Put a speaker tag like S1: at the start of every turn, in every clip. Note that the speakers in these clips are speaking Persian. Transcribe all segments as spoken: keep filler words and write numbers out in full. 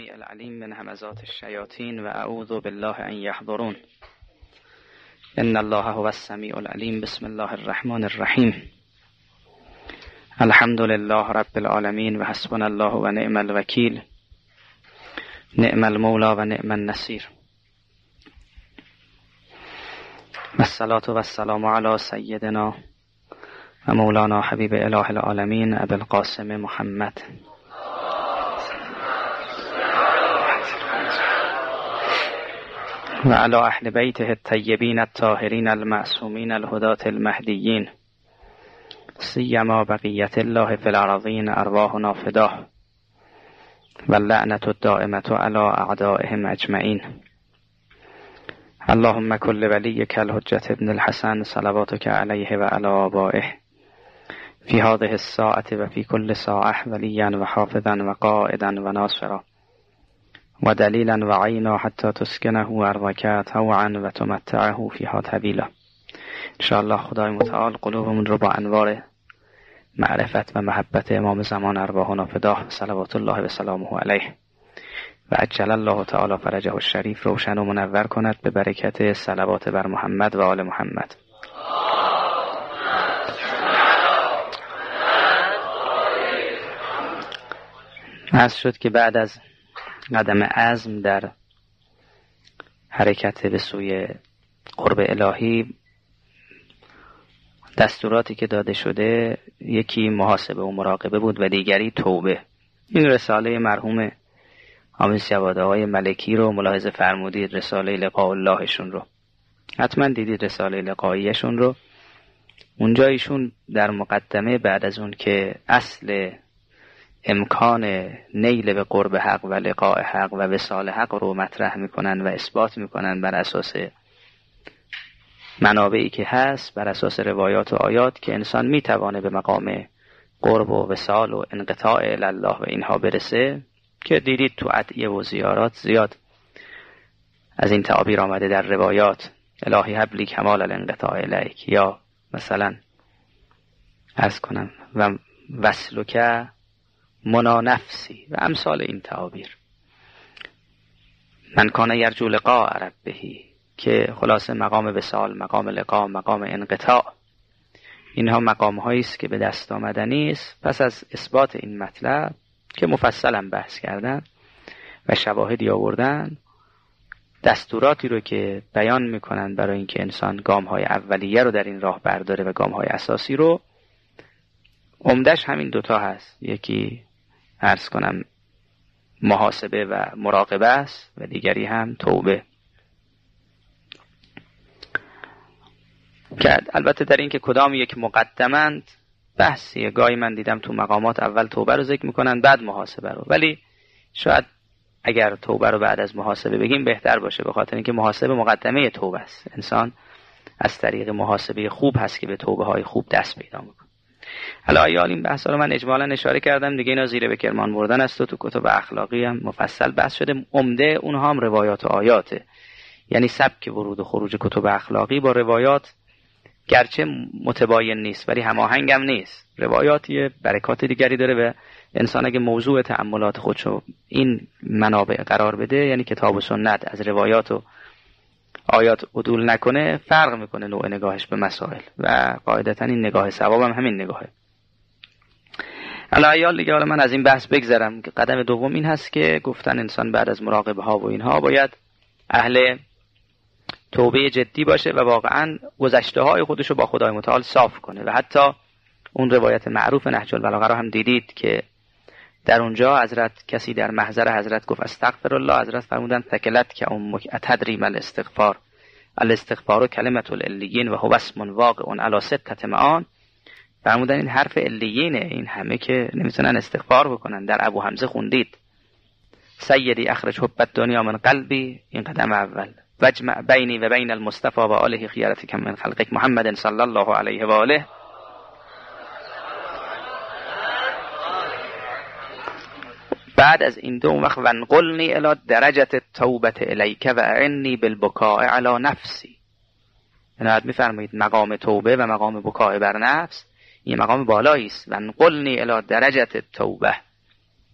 S1: السمیع العلیم من همزات الشیاطین و اعوذ بالله ان یحضرون. ان الله هو السمیع العلیم. بسم الله الرحمن الرحیم. الحمد لله رب العالمین و حسبنا الله و نعم الوکیل. نعم المولا و نعم النصیر. و الصلاة و السلام علی سیدنا و مولانا حبیب اله العالمین ابی القاسم محمد و علی اهل بیته الطیبین الطاهرین المعصومین الهداة المهدیین سیما بقیت الله فی الارضین ارواحنا فداه و اللعنة الدائمة علی اعدائهم اجمعین. اللهم کل ولیک الحجة ابن الحسن صلواتک علیه و علی آبائه فی هذه الساعة و فی کل ساعة ولیا و حافظا و قائدا و ناصرا و دلیلا و عینا حتی تسکنه ارضک طوعا و تمتعه فیها طویلا. انشاءالله خدای متعال قلوبمون رو با انوار معرفت و محبت امام زمان ارواحنا فداه صلوات الله و سلامه علیه و عجل الله تعالی فرجه الشریف روشن و منور کند به برکت صلوات بر محمد و آل محمد. عرض شد که بعد از قدم عزم در حرکت به سوی قرب الهی، دستوراتی که داده شده یکی محاسبه و مراقبه بود و دیگری توبه. این رساله مرحوم آمیز جواد آقای ملکی رو ملاحظه فرمودید، رساله لقاء اللهشون رو حتما دیدید، رساله لقاییشون رو. اونجا ایشون در مقدمه بعد از اون که اصل امکان نیل به قرب حق و لقاء حق و وصال حق رو مطرح میکنن و اثبات میکنن بر اساس منابعی که هست، بر اساس روایات و آیات که انسان میتوانه به مقام قرب و وصال و انقطاع الله و اینها برسه، که دیدید تو ادعیه و زیارات زیاد از این تعابیر آمده در روایات. الهی حبلی کمال الانقطاع الیک، یا مثلا عرض کنم و وصلک منا نفسی و امثال این تعابیر. من کان یرجو لقاء ربه، که خلاصه مقام وصال، مقام لقاء، مقام انقطاع، اینها مقام هایی است که به دست آمدنی است. پس از اثبات این مطلب که مفصلا بحث کردن و شواهدی آوردن، دستوراتی رو که بیان میکنن برای اینکه انسان گام های اولیه رو در این راه برداره و گام های اساسی رو، عمدش همین دوتا هست. یکی عرض کنم محاسبه و مراقبه است و دیگری هم توبه. که البته در این که کدام یک مقدمند بحثیه. گاهی من دیدم تو مقامات اول توبه رو ذکر میکنن بعد محاسبه رو، ولی شاید اگر توبه رو بعد از محاسبه بگیم بهتر باشه، به خاطر اینکه محاسبه مقدمه توبه است. انسان از طریق محاسبه خوب هست که به توبه های خوب دست پیدا میکنه. حالا ایال این بحثا رو من اجمالا اشاره کردم دیگه، اینا زیر به کرمان بردن است و تو کتب اخلاقی هم مفصل بحث شده. عمده اونها هم روایات و آیاته، یعنی سبک ورود و خروج کتب اخلاقی با روایات گرچه متباین نیست ولی هماهنگ هم نیست. روایاتی برکات دیگری داره و انسان اگه موضوع تأملات خودشو این منابع قرار بده، یعنی کتاب و سنت، از روایات و آیات عدول نکنه، فرق میکنه نوع نگاهش به مسائل و قاعدتا این نگاه ثواب هم همین نگاهه. حالا ایال دیگه، حالا من از این بحث بگذرم. قدم دوم این هست که گفتن انسان بعد از مراقبه ها و اینها باید اهل توبه جدی باشه و واقعا گذشته های خودشو با خدای متعال صاف کنه. و حتی اون روایت معروف نهج البلاغه رو هم دیدید که در اونجا حضرت کسی در محضر حضرت گفت استغفر الله، حضرت فرمودن تکلت که امک اتدری ما الاستغفار، الاستغفار کلمت الالیین و هو اسم واقع علی سته معان. فرمودن این حرف الیینه، این همه که نمیتونن استغفار بکنن. در ابو حمزه خوندید سیدی اخرج حب الدنیا من قلبی، این قدم اول. وجمع بینی و بین المصطفى و آله خیارتک من خلقک محمد صلی الله علیه و آله. بعد از این دو وقت ونقلنی الی درجه التوبه الیک و اعنی بالبکاء علی نفسی. عنایت می‌فرمایید مقام توبه و مقام بکاء بر نفس این مقام بالایی است. ونقلنی الی درجه التوبه،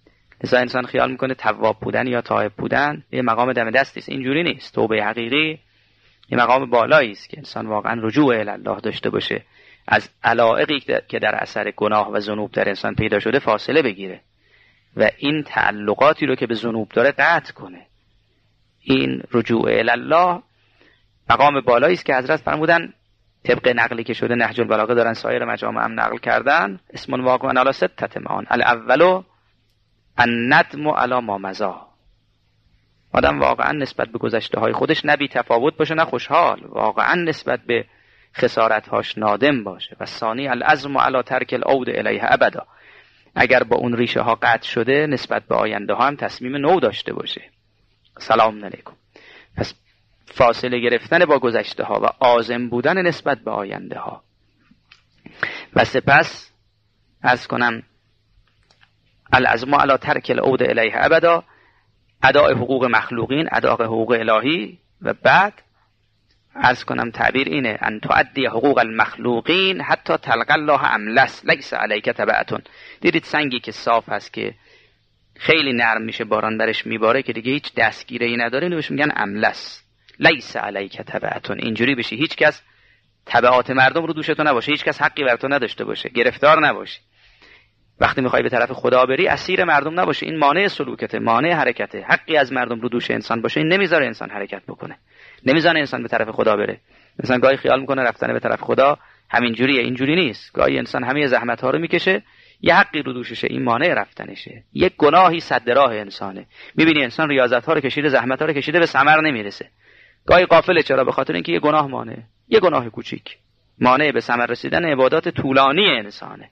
S1: مثلا انسان خیال میکنه تواب بودن یا تائب بودن یه مقام دم دستی است. اینجوری نیست. توبه حقیقی یه مقام بالایی است که انسان واقعا رجوع الی الله داشته باشه، از علایقی که در اثر گناه و ذنوب در انسان پیدا شده فاصله بگیره و این تعلقاتی رو که به ذنوب داره قطع کنه. این رجوع الی الله مقام بالایی است که حضرت فرمودن طبق نقلی که شده نهج البلاغه دارن سایر مجامع هم نقل کردن، اسم واقع علی سته معان. الاول الندم علی ما مضی. آدم واقعا نسبت به گذشته های خودش نه بی تفاوت باشه نه خوشحال، واقعا نسبت به خسارت هاش نادم باشه. و ثانی العزم علی ترک العود الیه ابدا. اگر با اون ریشه ها قطع شده نسبت به آینده ها هم تصمیم نو داشته باشه. سلام علیکم. پس فاصله گرفتن با گذشته ها و عازم بودن نسبت به آینده ها. و سپس عرض کنم العزم علی ترک العود الیه ابدا، اداء حقوق مخلوقین، اداء حقوق الهی. و بعد عرض کنم تعبیر اینه ان تؤدی حقوق المخلوقین حتی تلقى الله املس لیس علیک تبعتون. دیدید سنگی که صاف هست که خیلی نرم میشه باران درش میباره که دیگه هیچ دستگیره‌ای نداره، اینو بهش میگن املس. لیس علیک تبعتون. اینجوری بشی هیچ کس تبعات مردم رو دوشتو نباشه، هیچ کس حقی بر تو نداشته باشه، گرفتار نباشی. وقتی میخوای به طرف خدا بری اسیر مردم نباشه. این مانع سلوکته، مانع حرکته. حقی از مردم رو دوش انسان باشه این نمیذاره انسان حرکت بکنه، نمیذاره انسان به طرف خدا بره. مثلا گاهی خیال میکنه رفتن به طرف خدا همینجوریه، اینجوری نیست. گاهی انسان همه زحمت ها رو میکشه، یه حقی رو دوششه، این مانع رفتنشه. یک گناهی سد راه انسانه. میبینی انسان ریاضت ها رو کشیده، زحمت ها رو کشیده، به ثمر نمیرسه. گاهی غافله. چرا؟ به خاطر اینکه یه گناه مانع، یه گناه کوچیک مانع به ثمر رسیدن عبادات طولانی انسانه.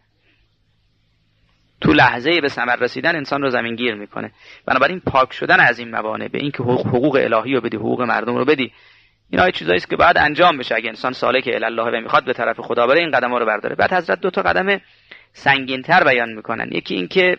S1: تو لحظه به ثمر رسیدن انسان رو زمینگیر میکنه. بنابراین پاک شدن از این موانع، به این که حقوق, حقوق الهی رو بدی، حقوق مردم رو بدی، اینا چیزایی است که بعد انجام بشه. اگه انسان سالک الی الله و میخواد به طرف خدا بره این قدم‌ها رو برداره. بعد حضرت دو تا قدم سنگین‌تر بیان میکنن. یکی این که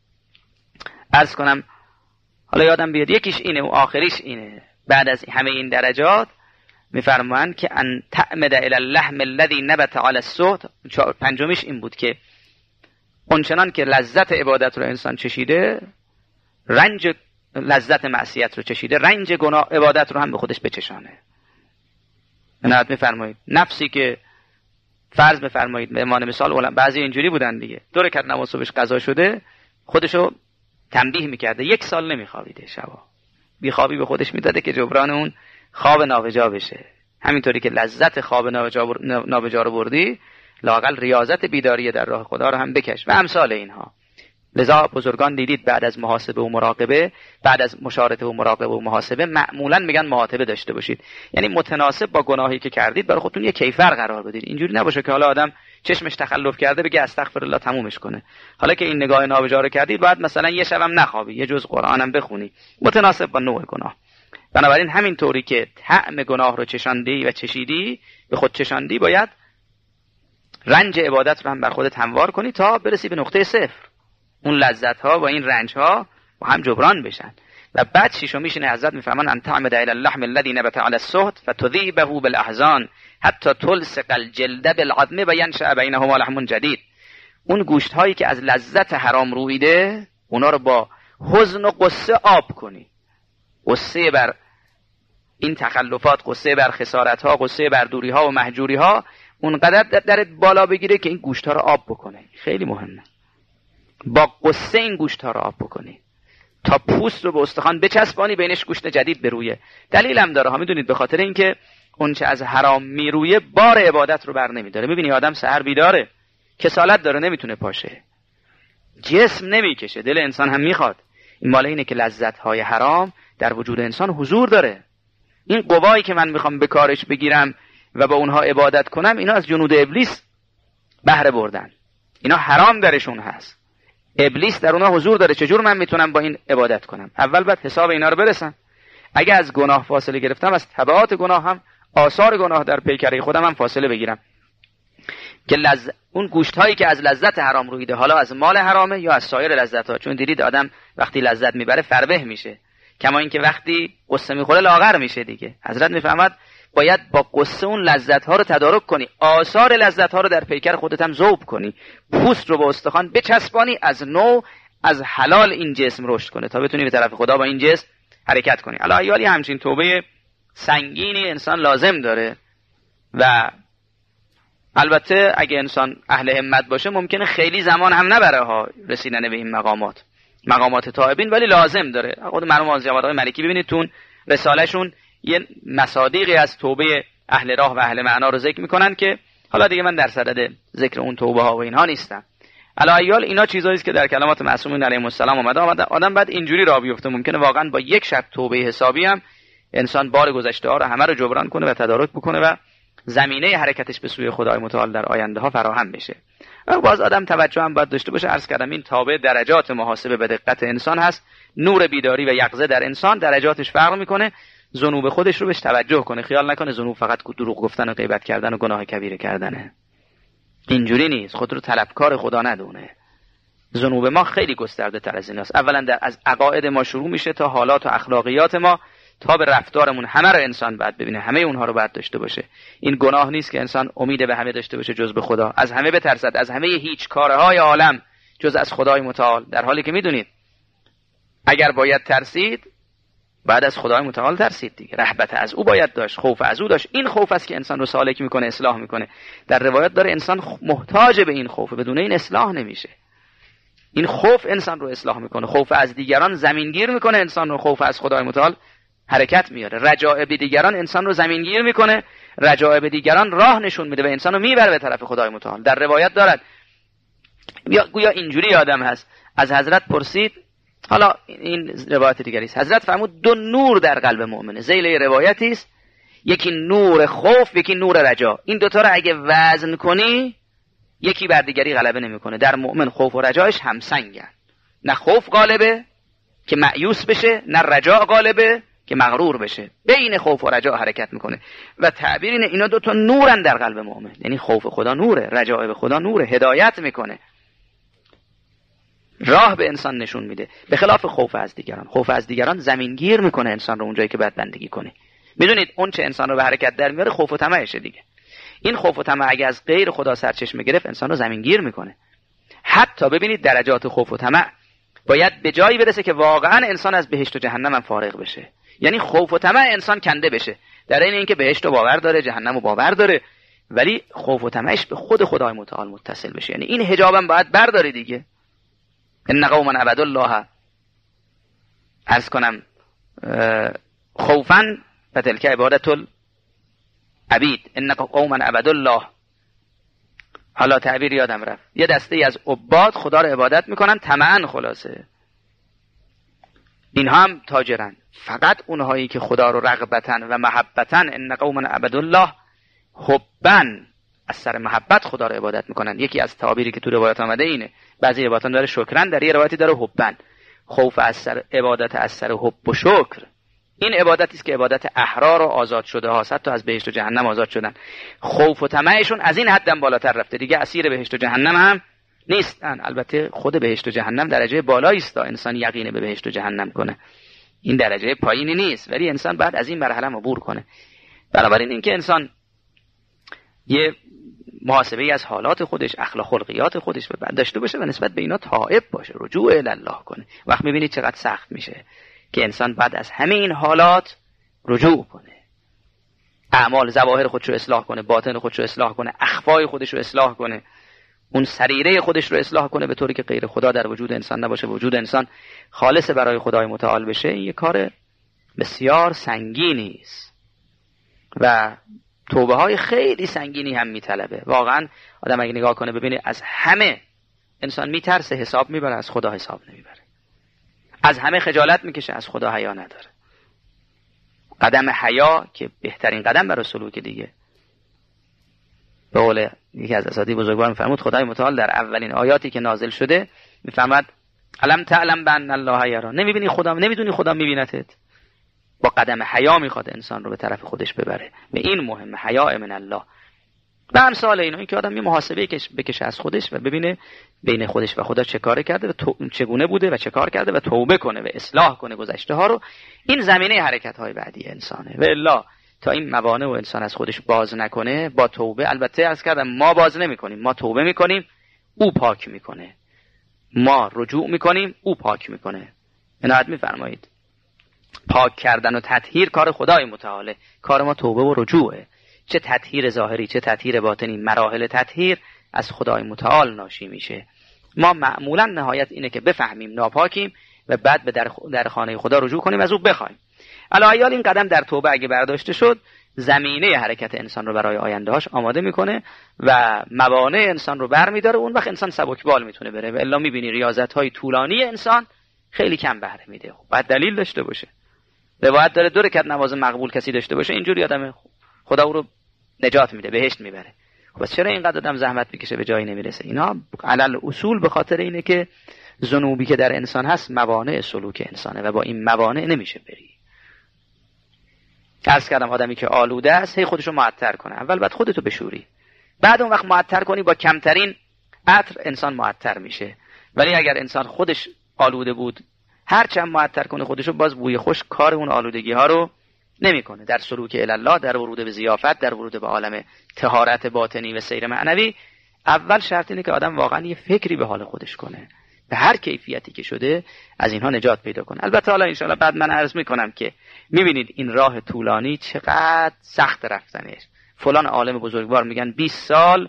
S1: عرض کنم حالا یادم بیاد، یکیش اینه و آخریش اینه. بعد از همه این درجات میفرمایند که ان تعمد الی اللحم الذی نبت علی السحت. پنجمیش این بود که اونچنان که لذت عبادت رو انسان چشیده، رنج لذت معصیت رو چشیده، رنج گناه عبادت رو هم به خودش بچشانه. عنایت میفرمایید نفسی که فرض بفرمایید به عنوان مثال بعضی اینجوری بودن دیگه، دو رکعت نماز صبحش قضا شده خودشو تنبیه میکرده، یک سال نمیخوابیده، شبا بیخوابی به خودش میداده که جبران اون خواب نابجا بشه. همینطوری که لذت خواب نابجا, بر... نابجا رو بردی، لااقل ریاضت بیداری در راه خدا رو هم بکش و امثال اینها. لذا بزرگان دیدید بعد از محاسبه و مراقبه، بعد از مشارطه و مراقبه و محاسبه معمولا میگن معاتبه داشته باشید. یعنی متناسب با گناهی که کردید برای خودتون یه کیفر قرار بدید. اینجوری نباشه که حالا آدم چشمش تخلف کرده بگه استغفرالله تمومش کنه. حالا که این نگاه نابجا رو کردید بعد مثلا یه شبم نخوابی، یه جز قرآنم بخونی، متناسب با نوع گناه. بنابراین همین طوری که طعم گناه رو چشاندی و چشیدی، به خود چشاندی، باید رنج عبادت رو هم بر خودت هموار کنی تا برسی به نقطه صفر. اون لذت ها و این رنج ها با هم جبران بشن. و بعد شیشمیش این حضرت میفرمان ان تعمد الی اللحم الذی نبت علی السحت فتذیبه بالاحزان حتی تلصق الجلد بالعظم و ینشأ بینهما لحم جدید. اون گوشت هایی که از لذت حرام رویده، اونا رو با حزن و قصه آب کنی. قصه بر این تخلفات، قصه بر خسارت ها، قصه بر دوری ها و محجوری ها اونقدر درت بالا بگیره که این گوشت ها رو آب بکنه. خیلی مهمه. با قصه این گوشت ها رو آب بکنی تا پوست رو به استخوان بچسبانی، بینش گوشت جدید برویه. دلیل هم داره ها، میدونید به خاطر اینکه اون چه از حرام میرویه بار عبادت رو بر نمیداره. میبینی آدم سحر بیداره، کسالت داره، نمیتونه پاشه، جسم نمیکشه، دل انسان هم میخواد. این مال اینه که لذت های حرام در وجود انسان حضور داره. این قوایی که من میخوام به کارش بگیرم و با اونها عبادت کنم، اینا از جنود ابلیس بهره بردن، اینا حرام درشون هست، ابلیس در اونها حضور داره. چجور من میتونم با این عبادت کنم؟ اول باید حساب اینا رو برسم. اگه از گناه فاصله گرفتم، از تبعات گناه هم، آثار گناه در پیکره خودم هم فاصله بگیرم که لز... اون گوشت هایی که از لذت حرام رویده، حالا از مال حرامه یا از سایر لذت ها. چون دیدید آدم وقتی لذت میبره فربه میشه، کما اینکه وقتی قصه میخوره لاغر میشه دیگه. حضرت میفهمد باید با قصه اون لذت ها رو تدارک کنی، آثار لذت ها رو در پیکر خودت هم ذوب کنی، پوست رو با استخوان بچسبانی، از نو از حلال این جسم رشد کنه تا بتونی به طرف خدا با این جسم حرکت کنی. الایالی همچین توبه سنگینی انسان لازم داره و البته اگه انسان اهل همت باشه ممکنه خیلی زمان هم نبره ها رسیدن به این مقامات مقامات تائبین، ولی لازم داره. خود مرحوم آقای آقای ملکی ببینید تون رسالهشون یه مصادیقی از توبه اهل راه و اهل معنا رو ذکر میکنن که حالا دیگه من در صدد ذکر اون توبه ها و اینها نیستم. الایال اینا چیزایی است که در کلمات معصومین علیهم السلام اومده. آدم بعد اینجوری راه بیفته، ممکنه واقعا با یک شب توبه حسابی هم انسان بار گذشته ها رو همه رو جبران کنه و تدارک بکنه و زمینه حرکتش به سوی خدای متعال در آینده ها فراهم بشه. و باز آدم توجه هم باید داشته باشه. عرض کردم این تابع درجات محاسبه به دقت انسان هست. نور بیداری و یقظه در انسان درجاتش فرق میکنه. ذنوب خودش رو بهش توجه کنه، خیال نکنه ذنوب فقط دروغ گفتن و غیبت کردن و گناه کبیره کردنه. اینجوری نیست. خود رو طلبکار خدا ندونه. ذنوب ما خیلی گسترده تر از ایناست. اولا در از عقاید ما شروع میشه تا حالات و اخلاقیات ما تا به رفتارمون، همه رو انسان باید ببینه، همه اونها رو باید داشته باشه. این گناه نیست که انسان امید به همه داشته باشه جز به خدا، از همه بترسد، از همه هیچ کارهای عالم جز از خدای متعال، در حالی که میدونید اگر باید ترسید بعد از خدای متعال ترسید دیگه. رهبت از او باید داشت، خوف از او داشت. این خوف است که انسان رو سالک میکنه، اصلاح میکنه. در روایت داره انسان محتاج به این خوف، بدون این اصلاح نمیشه. این خوف انسان رو اصلاح میکنه. خوف از دیگران زمینگیر میکنه انسان رو، خوف از خدای متعال حرکت میاره. رجاء به دیگران انسان رو زمینگیر میکنه، رجاء به دیگران راه نشون میده و انسان رو میبره به طرف خدای متعال. در روایت دارد گویا اینجوری آدم هست. از حضرت پرسید، حالا این روایت دیگری است، حضرت فرمود دو نور در قلب مؤمنه. ذیل روایتی است، یکی نور خوف، یکی نور رجا. این دوتا رو اگه وزن کنی یکی بر دیگری غلبه نمیکنه. در مؤمن خوف و رجایش همسنگن. نه خوف غالبه که مایوس بشه، نه رجا غالبه که مغرور بشه. بین خوف و رجا حرکت میکنه و تعبیر اینه اینا دوتا نورن در قلب مؤمن. یعنی خوف خدا نوره، رجا به خدا نوره، هدایت میکنه، راه به انسان نشون میده. به خلاف خوف از دیگران، خوف از دیگران زمینگیر میکنه انسان رو اونجایی که باید بندگی کنه. میدونید اون چه انسان رو به حرکت در میاره خوف و طمعشه دیگه. این خوف و طمع اگه از غیر خدا سرچشمه گرفت انسان رو زمینگیر میکنه. حتی ببینید درجات خوف و طمع باید به جایی برسه که واقعا انسان از بهشت و جهنم هم فارغ بشه. یعنی خوف و طمع انسان کنده بشه، در این اینکه بهشت رو باور داره، جهنم رو باور داره، ولی خوف و طمعش به خود خدای متعال متصل بشه. یعنی این حجابم باید برداره دیگه. ان قوما عبدوا الله، عرض کنم خوفا فتلک عبادت العبید. ان قوما عبدوا الله، حالا تعبیر یادم رفت، یه دسته ای از عباد خدا رو عبادت میکنن طمعا، خلاصه اینها هم تاجرن. فقط اونهایی که خدا رو رغبتن و محبتن، ان قوما عبدوا الله حبن، از سر محبت خدا رو عبادت میکنن. یکی از تعابیری که تو روایت آمده اینه. بعضی روایات داره شکرن، در یه روایتی داره حبن. خوف از سر عبادت از سر حب و شکر. این عبادتی است که عبادت احرار و آزاد شده ها، حتی از بهشت و جهنم آزاد شدن. خوف و طمعشون از این حدم بالاتر رفته دیگه، اسیر بهشت و جهنم هم نیستن. البته خود بهشت و جهنم درجه بالایی است تا انسان یقین به بهشت و جهنم کنه. این درجه پایینی نیست، ولی انسان بعد از این مرحله عبور کنه. بنابراین این که انسان یه محاسبه از حالات خودش، اخلاق خلقیات خودش داشته باشه و نسبت به اینا تائب باشه، رجوع الی الله کنه. وقت می‌بینید چقدر سخت میشه که انسان بعد از همه این حالات رجوع کنه، اعمال ظواهر خودش رو اصلاح کنه، باطن خودش رو اصلاح کنه، اخفای خودش رو اصلاح کنه، اون سریره خودش رو اصلاح کنه به طوری که غیر خدا در وجود انسان نباشه، وجود انسان خالص برای خدای متعال بشه. این یه کار بسیار سنگینی است و توبه های خیلی سنگینی هم میطلبه. واقعا آدم اگه نگاه کنه ببینه از همه انسان میترسه، حساب میبره، از خدا حساب نمیبره. از همه خجالت میکشه، از خدا حیا نداره. قدم حیا که بهترین قدم برای سلوک دیگه. به قول یکی از اساتید بزرگوار میفرمود خدای متعال در اولین آیاتی که نازل شده میفرماد الم تعلم بان الله یرا، نمیبینی خدا، نمیدونی خدا میبینتت. با قدم حیا میخواد انسان رو به طرف خودش ببره. به این مهمه، حیا من الله. و امثال اینا، این که آدم یه محاسبه بکشه از خودش و ببینه بین خودش و خدا چه کار کرده و تو... چگونه بوده و چه کار کرده و توبه کنه و اصلاح کنه گذشته ها رو. این زمینه حرکت های بعدی انسانه. و الا تا این موانع و انسان از خودش باز نکنه با توبه، البته عرض کردم ما باز نمی کنیم، ما توبه میکنیم، او پاک میکنه. ما رجوع میکنیم، او پاک میکنه. عنایت میفرمایید پاک کردن و تطهیر کار خدای متعاله، کار ما توبه و رجوعه. چه تطهیر ظاهری چه تطهیر باطنی، مراحل تطهیر از خدای متعال ناشی میشه. ما معمولا نهایت اینه که بفهمیم ناپاکیم و بعد به در, در خانه خدا رجوع کنیم، از او بخوایم. علاوه این قدم در توبه اگه برداشته شد، زمینه حرکت انسان رو برای آینده‌اش آماده میکنه و موانع انسان رو برمی‌داره. اون وقت انسان سبکبال میتونه بره. و الا می‌بینی ریاضت‌های طولانی انسان خیلی کم بهره میده. خب بعد دلیل داشته باشه. روایت داره دو رکعت نماز مقبول کسی داشته باشه اینجوری آدم خدا او رو نجات میده، بهشت میبره. خب چرا اینقدر آدم زحمت میکشه به جایی نمیرسه؟ اینا علل اصول به خاطر اینه که ذنوبی که در انسان هست موانع سلوک انسانه و با این موانع نمیشه بری. عرض کردم آدمی که آلوده است هی خودشو معطر کنه، اول بعد خودتو بشوری، بعد اون وقت معطر کنی، با کمترین عطر انسان معطر میشه. ولی اگر انسان خودش آلوده بود هر چند معطر کنه خودشو، باز بوی خوش کار اون آلودگی ها رو نمیکنه. در سلوک الله، در ورود به ضیافت، در ورود به عالم طهارت باطنی و سیر معنوی، اول شرط اینه که آدم واقعا یه فکری به حال خودش کنه، به هر کیفیتی که شده از اینها نجات پیدا کنه. البته حالا ان شاءالله بعد من عرض میکنم که میبینید این راه طولانی چقدر سخت رفتنش. فلان عالم بزرگوار میگن بیست سال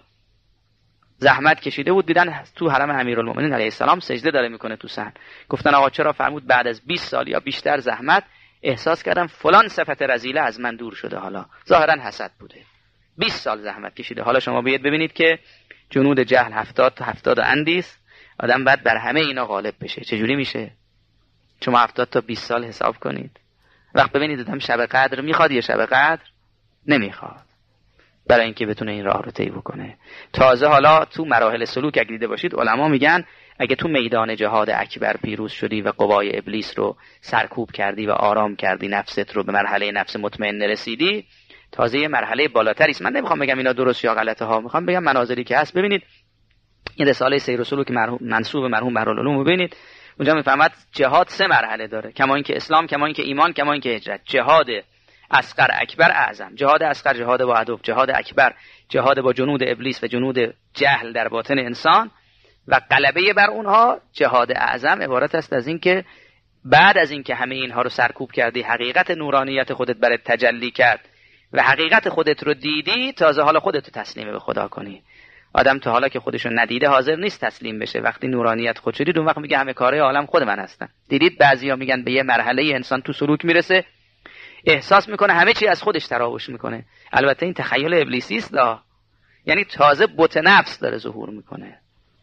S1: زحمت کشیده بود، دیدن تو حرم امیرالمومنین علیه السلام سجده داره میکنه تو صحن. گفتن آقا چرا؟ فرمود بعد از بیست سال یا بیشتر زحمت احساس کردم فلان صفت رذیله از من دور شده. حالا ظاهرا حسد بوده. بیست سال زحمت کشیده. حالا شما بیاید ببینید که جنود جهل هفتاد تا هفتاد اندیس، آدم بعد بر همه اینا غالب بشه. چجوری میشه؟ شما هفتاد تا بیست سال حساب کنید. وقت ببینید آدم شب قدر میخواد یا شب قدر نمیخواد، برای اینکه بتونه این راه رو طی بکنه. تازه حالا تو مراحل سلوک اگه دیده باشید علما میگن اگه تو میدان جهاد اکبر پیروز شدی و قوای ابلیس رو سرکوب کردی و آرام کردی، نفست رو به مرحله نفس مطمئن رسیدی، تازه یه مرحله بالاتری است. من نمیخوام بگم اینا درست یا غلطه ها، میخوام بگم مناظری که هست. ببینید این رساله سیر و سلوک منسوب مرحوم بهرالعلوم رو ببینید، اونجا میفهمد جهاد سه مرحله داره، کما اینکه اسلام، کما اینکه ایمان، کما اینکه هجرت. جهاد اصغر، اکبر، اعظم. جهاد اصغر جهاد با عدو، جهاد اکبر جهاد با جنود ابلیس و جنود جهل در باطن انسان و غلبه بر اونها. جهاد اعظم عبارت است از این که بعد از اینکه همه اینها رو سرکوب کردی، حقیقت نورانیت خودت برات تجلی کرد و حقیقت خودت رو دیدی، تازه حالا خودت رو تسلیم به خدا کنی. آدم تا حالا که خودشو ندیده حاضر نیست تسلیم بشه. وقتی نورانیت خود شدید اون وقت میگه همه کارهای عالم خود من هستن. دیدید بعضیا میگن به یه مرحله انسان تو سلوک میرسه احساس میکنه همه چی از خودش تراوش میکنه. البته این تخیل ابلیسی است، یعنی تازه بت نفس داره ظهور میکنه.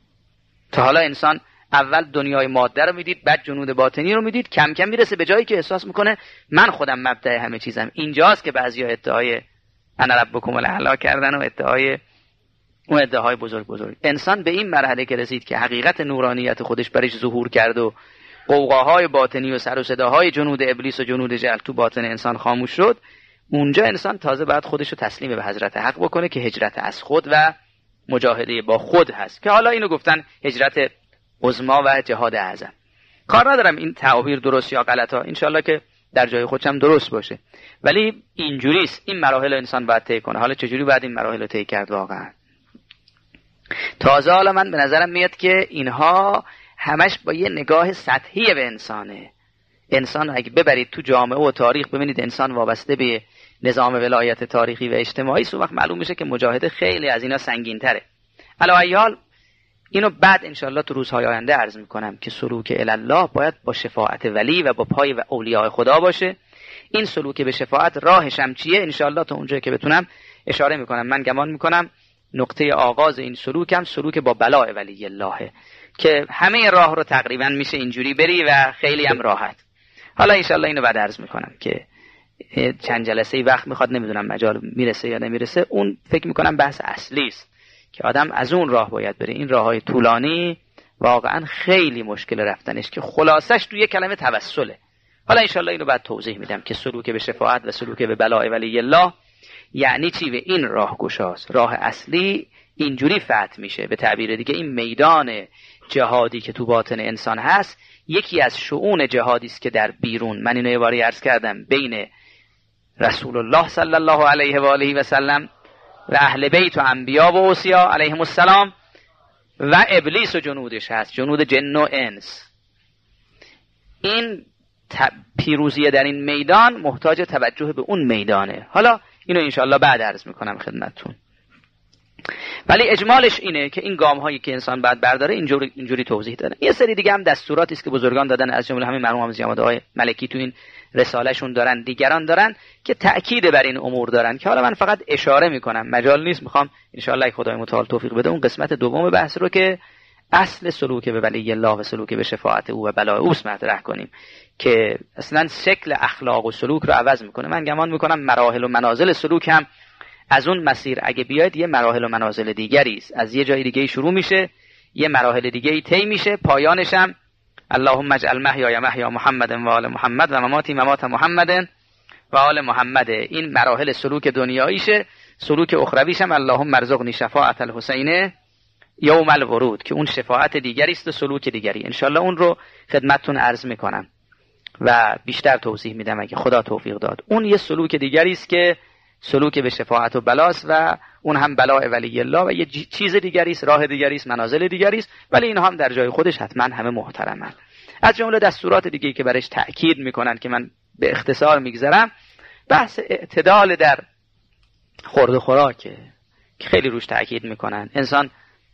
S1: تا حالا انسان اول دنیای ماده رو میدید، بعد جنود باطنی رو میدید، کم کم میرسه به جایی که احساس میکنه من خودم مبدأ همه چیزم. اینجاست که بعضیا ادعای انا ربکم الاعلی کردن و ادعای اون ادعاهای بزرگ بزرگ. انسان به این مرحله که رسید که حقیقت نورانیت خودش برش ظهور کرد و قوقاهای باطنی و سر و صداهای جنود ابلیس و جنود جهل تو باطن انسان خاموش شد، اونجا انسان تازه بعد خودش رو تسلیم به حضرت حق بکنه که هجرت از خود و مجاهده با خود هست، که حالا اینو گفتن هجرت عظما و جهاد اعظم. کار ندارم این تعابیر درست یا غلط ها، انشالله که در جای خودشم درست باشه، ولی اینجوریست. این مراحل انسان باید طی کنه. حالا چجوری باید این مراحل رو طی کرد واقعا؟ تازه حالا من به نظرم میاد که اینها همش با یه نگاه سطحی به انسانه. انسان اگه ببرید تو جامعه و تاریخ ببینید انسان وابسته به نظام ولایت تاریخی و اجتماعی، سو وقت معلوم میشه که مجاهده خیلی از اینا سنگین تره. علاوه حال اینو بعد انشالله تو روزهای آینده عرض میکنم که سلوک الله باید با شفاعت ولی و با پای و اولیاء خدا باشه. این سلوک به شفاعت راهش هم چیه انشالله تا اونجایی که بتونم اشاره میکنم. من گمان میکنم نقطه آغاز این سلوک هم سلوک با بلاء ولی الله، که همه راه رو تقریبا میشه اینجوری بری و خیلی هم راحت. حالا انشالله اینو بعد عرض میکنم که چند جلسه وقت میخواد، نمیدونم مجال میرسه یا نمیرسه. اون فکر میکنم بحث اصلی است که آدم از اون راه باید بره. این راههای طولانی واقعا خیلی مشکل رفتنش که خلاصش توی کلمه توسله. حالا انشالله اینو بعد توضیح میدم که سلوک به شفاعت و سلوک به بلاء ولی الله یعنی چی. به این راه گشاست. راه اصلی اینجوری فتح میشه. به تعبیر دیگه این میدان جهادی که تو باطن انسان هست یکی از شؤون جهادی است که در بیرون، من اینو یه باری عرض کردم، بین رسول الله صلی الله علیه و آله و سلم و اهل بیت و انبیا و اوصیا علیهم السلام و ابلیس و جنودش هست، جنود جن و انس. این پیروزی در این میدان محتاج توجه به اون میدانه. حالا اینو انشاءالله بعد عرض میکنم خدمتتون، ولی اجمالش اینه که این گام هایی که انسان باید برداره اینجوری اینجوری توضیح دادن. یه سری دیگه هم دستوراتی است که بزرگان دادن، از جمله همین مرحوم حافظ جماد آقای ملکی تو این رساله شون دارن، دیگران دارن که تأکید بر این امور دارن که حالا من فقط اشاره میکنم، مجال نیست. میخوام انشاءالله خدای متعال توفیق بده اون قسمت دوم بحث رو که اصل سلوک به ولی الله و سلوک به شفاعت او و بلای او مطرح کنیم که اصلا شکل اخلاق و سلوک رو عوض میکنه. من گمان میکنم مراحل و منازل سلوک هم از اون مسیر اگه بیاید یه مراحل و منازل دیگری است، از یه جای دیگه شروع میشه، یه مراحل دیگه طی میشه، پایانش هم اللهم اجعل محیای محیا محمد و آل محمد و مماتی ممات محمد و آل محمد. این مراحل سلوک دنیاییشه. سلوک اخرویش هم اللهم ارزقنی شفاعت الحسین یوم الورود که اون شفاعت دیگری است و سلوک دیگری. انشالله اون رو خدمتتون عرض میکنم و بیشتر توضیح میدم اگه خدا توفیق داد. اون یه سلوک دیگری است که سلوک به شفاعت و بلاست و اون هم بلاء ولی الله و یه چیز دیگری است، راه دیگری است، منازل دیگری است، ولی اینها هم در جای خودش حتما همه محترمن. از جمله دستورات دیگه‌ای که برش تأکید میکنن که من به اختصار میگذرم، بحث اعتدال در خورد و خوراکه که خیلی روش تأکید میکنن. انسان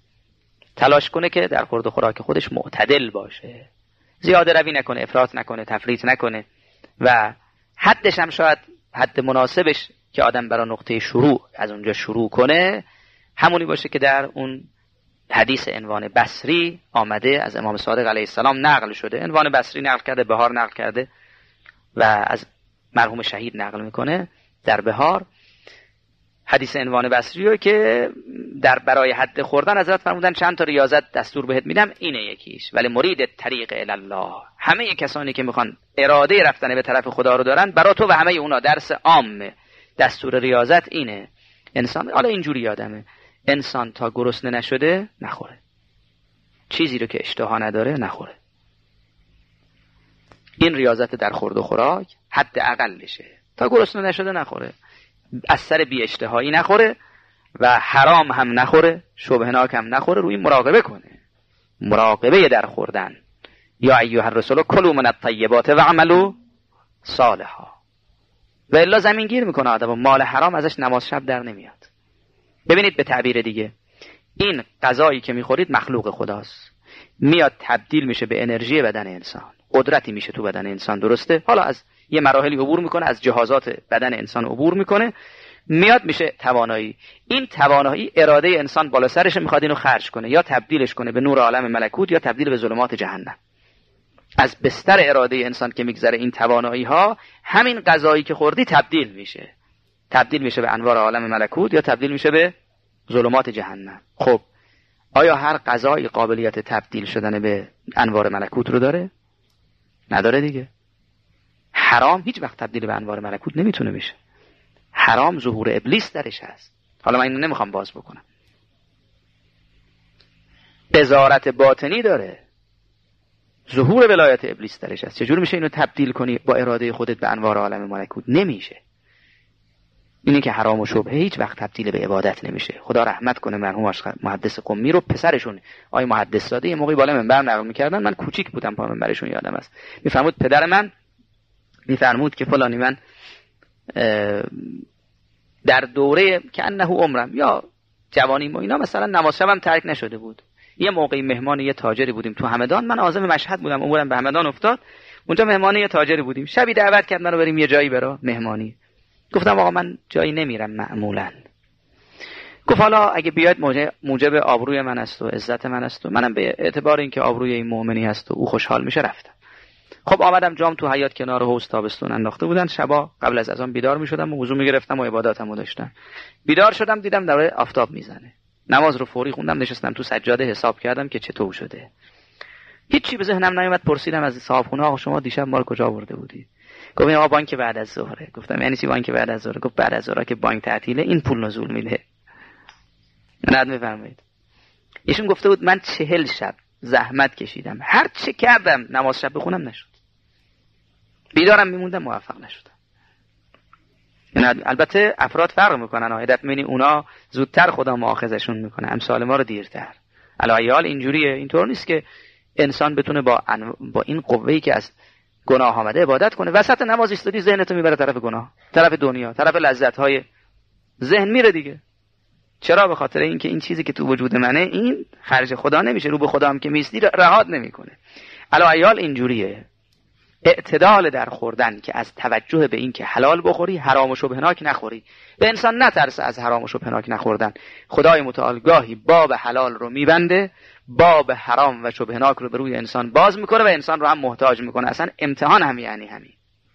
S1: تلاش کنه که در خورد و خوراک خودش معتدل باشه، زیاده روی نکنه، افراط نکنه، تفریط نکنه و حدش هم شاید حد مناسبش که آدم برای نقطه شروع از اونجا شروع کنه همونی باشه که در اون حدیث عنوان بصری آمده، از امام صادق علیه السلام نقل شده. عنوان بصری نقل کرده، بهار نقل کرده و از مرحوم شهید نقل میکنه در بهار. حدیث عنوان بصری رو که در برای حد خوردن حضرت فرمودن چند تا ریاضت دستور بهت میدم، اینه یکیش. ولی مرید طریق الی الله، همه کسانی که میخوان اراده رفتن به طرف خدا رو دارن، برای تو و همه اونا درس عامه. دستور ریاضت اینه. انسان حالا اینجوری یادمه، انسان تا گرسنه نشده نخوره، چیزی رو که اشتها نداره نخوره. این ریاضت در خورد و خوراک حد اقلشه، تا گرسنه نشده نخوره، از سر بی اشتهایی نخوره و حرام هم نخوره، شبهناک هم نخوره. روی مراقبه کنه، مراقبه در خوردن. یا ایها الرسول کلوا من الطیبات و عملوا صالحا. و الا زمین گیر میکنه آدم و مال حرام ازش نماز شب در نمیاد. ببینید به تعبیر دیگه، این غذایی که میخورید مخلوق خداست، میاد تبدیل میشه به انرژی بدن انسان، قدرتی میشه تو بدن انسان، درسته؟ حالا از یه مراحلی عبور میکنه، از جهازات بدن انسان عبور میکنه، میاد میشه توانایی. این توانایی اراده انسان بالا سرش، میخواد اینو خرج کنه، یا تبدیلش کنه به نور عالم ملکوت یا تبدیل به ظلمات جهنم. از بستر اراده انسان که میگذره این توانایی ها، همین غذایی که خوردی تبدیل میشه، تبدیل میشه به انوار عالم ملکوت یا تبدیل میشه به ظلمات جهنم. خب آیا هر غذایی قابلیت تبدیل شدن به انوار ملکوت رو داره؟ نداره دیگه. حرام هیچ وقت تبدیل به انوار ملکوت نمیتونه بشه. حرام ظهور ابلیس درش هست. حالا من اینو نمیخوام باز بکنم. بزارت باطنی داره، ظهور ولایت ابلیس درش هست. چجور میشه اینو تبدیل کنی با اراده خودت به انوار عالم ملکوت؟ نمیشه. اینی که حرام و شبهه هیچ وقت تبدیل به عبادت نمیشه. خدا رحمت کنه مرحوم محدث قمی رو، پسرشون آقای محدث زاده یه موقعی بالا منبر نقل میکردن، من کوچیک بودم پا منبرشون یادم است. میفرمود پدر من میفرمود که فلانی من در دوره که انه عمرم یا جوانی ما اینا مثلا نماز شبم ترک نشده بود. یه موقعی مهمان یه تاجری بودیم تو همدان، من عازم مشهد بودم، عمرم به همدان افتاد، اونجا مهمان یه تاجری بودیم. شبی دعوت کرد منو بریم یه جایی برا مهمانی. گفتم آقا من جایی نمیرم معمولا. گفت حالا اگه بیاید موجب آبروی من است و عزت من است و منم به اعتبار اینکه آبروی این مؤمنی هست و او خوشحال میشه رفتم. خب آمدم جام تو حیاط کنار حوض تابستون انداخته بودن، شبا قبل از اذان بیدار میشدم و وضو میگرفتم و عباداتمو داشتم. بیدار شدم دیدم داره آفتاب میزنه. نماز رو فوری خوندم، نشستم تو سجاده حساب کردم که چطور شده. هیچی به ذهنم نیومد. پرسیدم از صاحبخونه آقا شما دیشب مال کجا آورده بودی؟ گفت آقا بانک بعد از ظهره. گفتم یعنی چی بانک بعد از ظهر؟ گفت بعد از ظهر که بانک تعطیله این پول نزول میده. ند میفرمایید. ایشون گفته بود من چهل شب زحمت کشیدم، هر چه کردم نماز شب بخونم نشد، بیدارم میموندم موفق نشدم. یعنی البته افراد فرق میکنن، هدف میبینی اونا زودتر خدا مؤاخذشون میکنه، امثال ما رو دیرتر. علایال اینجوریه. اینطور نیست که انسان بتونه با ان... با این قوه‌ای که از گناه آمده عبادت کنه. وسط نماز ایستادی ذهنتو میبره طرف گناه، طرف دنیا، طرف لذت‌های ذهن میره دیگه. چرا؟ به خاطر اینکه این چیزی که تو وجود منه این خرج خدا نمیشه، رو به خدا هم که میستی رهات نمیکنه. علایال اینجوریه. اعتدال در خوردن که از توجه به این که حلال بخوری، حرام و شبهناک نخوری. به انسان نترسه از حرام و شبهناک نخوردن. خدای متعال گاهی باب حلال رو میبنده، باب حرام و شبهناک رو به روی انسان باز میکنه و انسان رو هم محتاج میکنه. اصلا امتحان هم یعنی همین.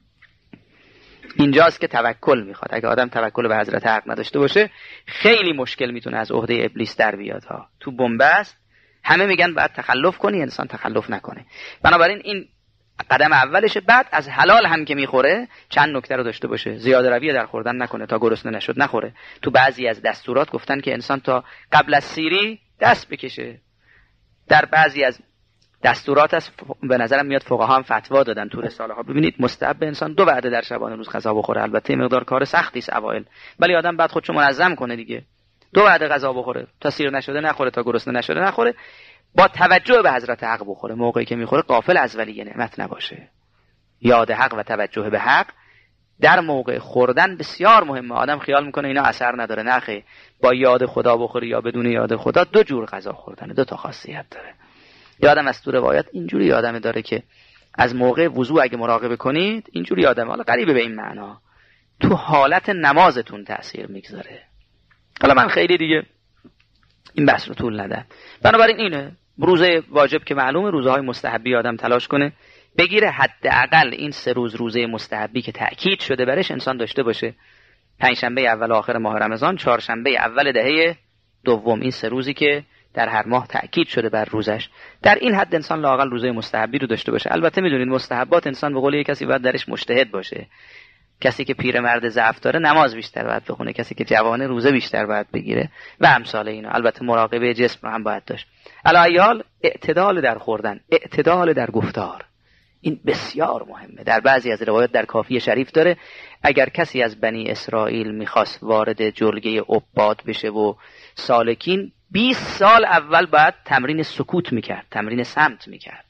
S1: اینجاست که توکل میخواد. اگه آدم توکل به حضرت حق نداشته باشه خیلی مشکل میتونه از عهده ابلیس در بیاد ها. تو بنبست همه میگن باید تخلف کنی، انسان تخلف نکنه. بنابراین این قدم اولشه. بعد از حلال هم که میخوره چند نکته رو داشته باشه. زیاده روی در خوردن نکنه، تا گرسنه نشد نخوره. تو بعضی از دستورات گفتن که انسان تا قبل از سیری دست بکشه. در بعضی از دستورات است به نظرم میاد فقها هم فتوا دادن تو رساله ها. ببینید مستحب انسان دو وعده در شبانه روز غذا بخوره. البته مقدار کار سختی است اوایل، ولی آدم بعد خودشو منظم کنه دیگه. دو وعده غذا بخوره، تا سیر نشده نخوره، تا گرسنه نشده نخوره. با توجه به حضرت حق بخوره. موقعی که میخوره غافل از ولی نعمت نباشه. یاد حق و توجه به حق در موقع خوردن بسیار مهمه. آدم خیال میکنه اینا اثر نداره. نخیر، با یاد خدا بخوری یا بدون یاد خدا دو جور غذا خوردن، دو تا خاصیت داره. یادم از تو روایت اینجوری یادم داره که از موقع وضو اگه مراقبه کنید اینجوری یادم، حالا قریبه به این معنا، تو حالت نمازتون تأثیر میگذاره. حالا من خیلی دیگه این بحث رو طول ندم. بنابراین اینه روزه واجب که معلومه، روزهای مستحبی آدم تلاش کنه بگیره حداقل این سه روز روزه مستحبی که تأکید شده برش انسان داشته باشه. پنجشنبه اول آخر ماه رمضان، چهارشنبه اول دهه دوم، این سه روزی که در هر ماه تأکید شده بر روزش. در این حد انسان لااقل روزه مستحبی رو داشته باشه. البته میدونید مستحبات انسان به قول یک کسی باید درش مجتهد باشه. کسی که پیرمرد ضعف داره نماز بیشتر باید بخونه، کسی که جوانه روزه بیشتر باید بگیره و امثال اینا. البته مراقبه جسم رو هم باید داشت. علایال اعتدال در خوردن، اعتدال در گفتار، این بسیار مهمه. در بعضی از روایات در کافی شریف داره اگر کسی از بنی اسرائیل میخواست وارد جلگه عباد بشه و سالکین، بیست سال اول باید تمرین سکوت میکرد، تمرین صمت میکرد.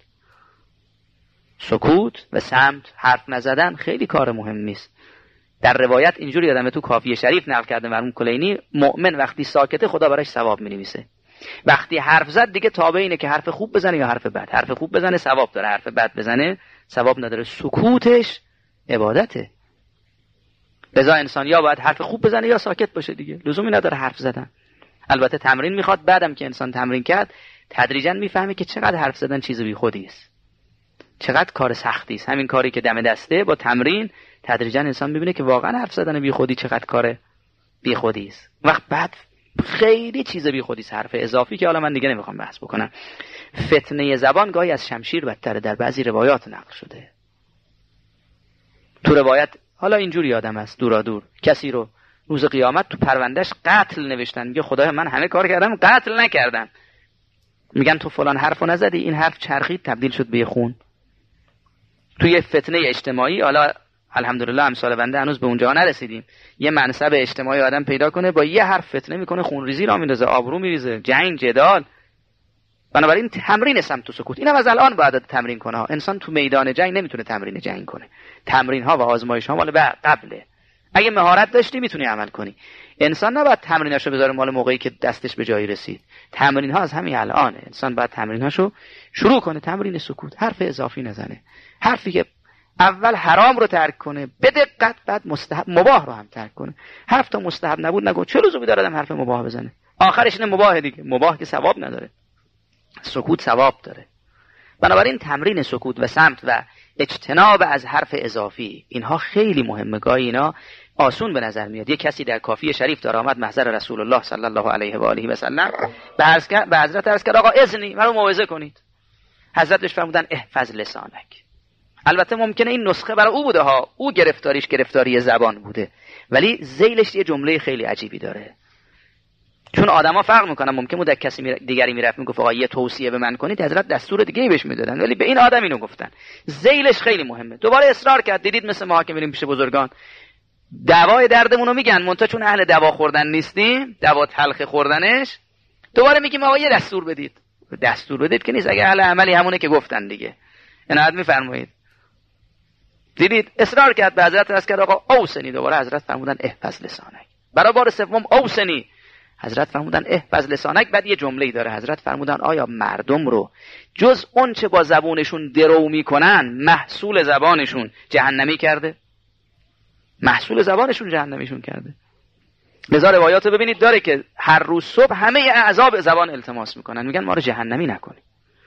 S1: سکوت و صمت، حرف نزدن خیلی کار مهمی است. در روایت اینجوری یادمه تو کافی شریف نقل کرده مرحوم کلینی، مؤمن وقتی ساکته خدا براش ثواب مینویسه. وقتی حرف زد دیگه تابع اینه که حرف خوب بزنه یا حرف بد. حرف خوب بزنه ثواب داره، حرف بد بزنه ثواب نداره. سکوتش عبادته. لذا انسان یا باید حرف خوب بزنه یا ساکت باشه دیگه، لزومی نداره حرف زدن. البته تمرین میخواد. بعدم که انسان تمرین کرد تدریجا میفهمه که چقدر حرف زدن چیز بیخودی است، چقدر کار سختی است. همین کاری که دم دسته با تمرین تدریجا انسان میبینه که واقعا حرف زدن بیخودی چقدر کار بیخودی است. وقت بعد خیلی چیز بیخودی است، حرف اضافی که حالا من دیگه نمیخوام بحث بکنم. فتنه زبان گاهی از شمشیر بدتره، در بعضی روایات نقل شده. تو روایت حالا اینجوری یادم است دورا دور کسی رو روز قیامت تو پروندهش قتل نوشتن، میگه خدایا من همه کار کردم قتل نکردم. میگن تو فلان حرفو نزدی، این حرف چرخید تبدیل شد به خون. توی فتنه اجتماعی، حالا الحمدلله امثال بنده هنوز به اونجا نرسیدیم، یه منصب اجتماعی آدم پیدا کنه با یه حرف فتنه میکنه، خونریزی را میندازه، آبرو میریزه، جنگ، جدال. بنابراین تمرین صمت و سکوت اینم از الان باید تمرین کنه ها. انسان تو میدان جنگ نمیتونه تمرین جنگ کنه. تمرین ها و آزمایش ها مال قبله. اگه مهارت داشتی میتونی عمل کنی. انسان نباید تمریناشو بذاره مال موقعی که دستش به جایی رسید. تمرین ها از همین الانه. انسان باید تمریناشو شروع کنه. تمرین سکوت، حرف اضافی نزنه، حرفی که اول حرام رو ترک کنه به دقت، بعد مستحب مباح رو هم ترک کنه. حرف تا مستحب نبود نگو، چه لزومی داره آدم حرف مباح بزنه؟ آخرش نه مباح دیگه. مباح که ثواب نداره، سکوت ثواب داره. بنابراین تمرین سکوت و صمت و اجتناب از حرف اضافی اینها خیلی مهمه. گاهی اینا آسون به نظر میاد. یک کسی در کافی شریف داره آمد محضر رسول الله صلی الله علیه و آله و سلم، به حضرت عرض کرد آقا اذنی منو موعظه کنید. حضرتش فرمودن احفظ لسانک. البته ممکنه این نسخه برای او بوده ها، او گرفتاریش گرفتاری زبان بوده، ولی ذیلش یه جمله خیلی عجیبی داره. چون آدما فرق میکنن، ممکن بود کسی می... دیگری میرفت میگفت آقا یه توصیه به من کنید، حضرت دستور دیگه ای بهش میدادن، ولی به این آدم اینو گفتن. ذیلش خیلی مهمه. دوباره اصرار کرد. دیدید مثل ما که میریم پیش بزرگان دوای دردمون رو میگن، منتها چون اهل دوا خوردن نیستیم، دوا تلخ خوردنش، دوباره میگیم آقا یه دستور بدید. دستور بدید که نیست، اگه اهل عملی همونه که گفتن دیگه. عنایت میفرمایید. دیدید اصرار کرد به حضرت عرض کرد آقا اوسنی، دوباره حضرت فرمودن احفظ لسانک. برای بار سوم اوسنی، حضرت فرمودن احفظ لسانک. بعد یه جمله‌ای داره حضرت فرمودن آیا مردم رو جز اون چه با زبونشون درو میکنن محصول زبانشون جهنمی کرده؟ محصول زبانشون جهنمیشون کرده. لذا روایات رو ببینید داره که هر روز صبح همه اعضا به زبان التماس میکنن، میگن ما رو جهنمی نکنی،